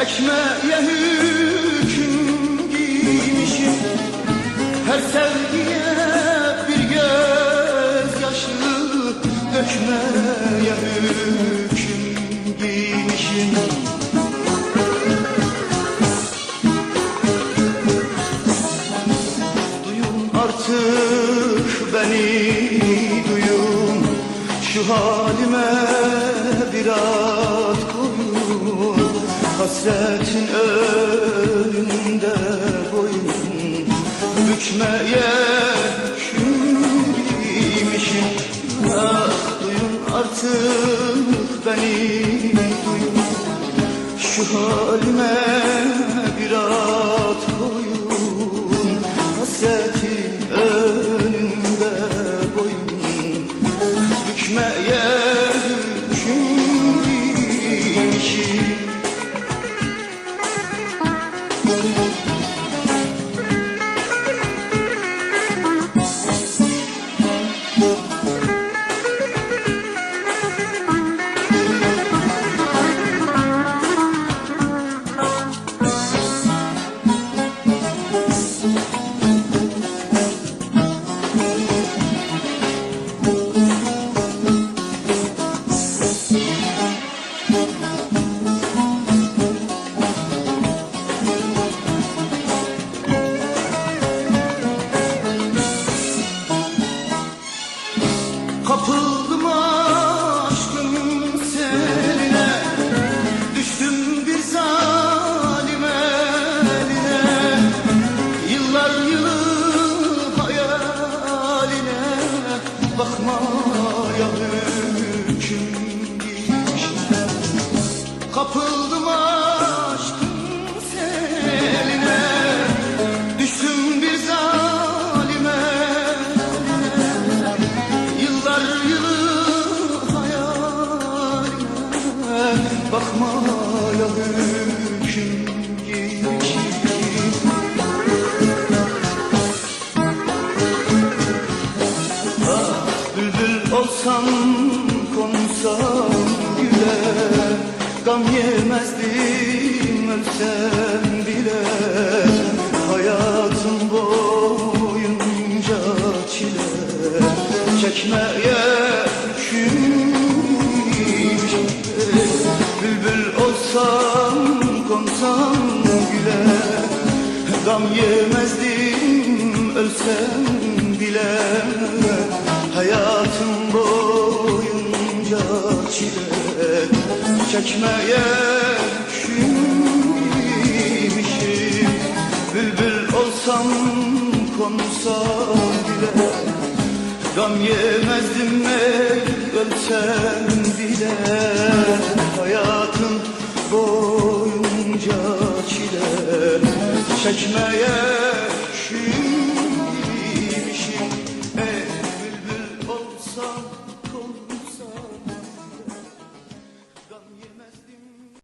Ekmeğe hüküm giymişim, her sevgiye bir gözyaşı dökmeye hüküm giymişim. Duyun artık beni, duyun, şu halime biraz koyun. Hasretin önünde boyun bükmeye hüküm giymişim. Ah, duyun artık beni, duyun, şu halime biraz koyun. Hasretin önünde boyun bükmeye hüküm giymişim. Kapıldım aşkın seline, düştüm bir zalim eline. Yıllar yılı hayaline bakmaya hüküm giymişim. Kapıldım aşkın seline, düştüm bir zalim eline. Yıllar yılı hayaline bakmaya hüküm giymişim. Ah, bülbül olsam konsam güle, gam yemezdim ölsem bile. Hayatım boyunca çile çekmeye hüküm giymişim. Bülbül olsam konsam güle, gam yemezdim ölsem bile. Hayatım boyunca çile çekmeye hüküm giymişim. Bülbül olsam konsam güle, gam yemezdim ey ölsem bile. Hayatım boyunca çile çekmeye hüküm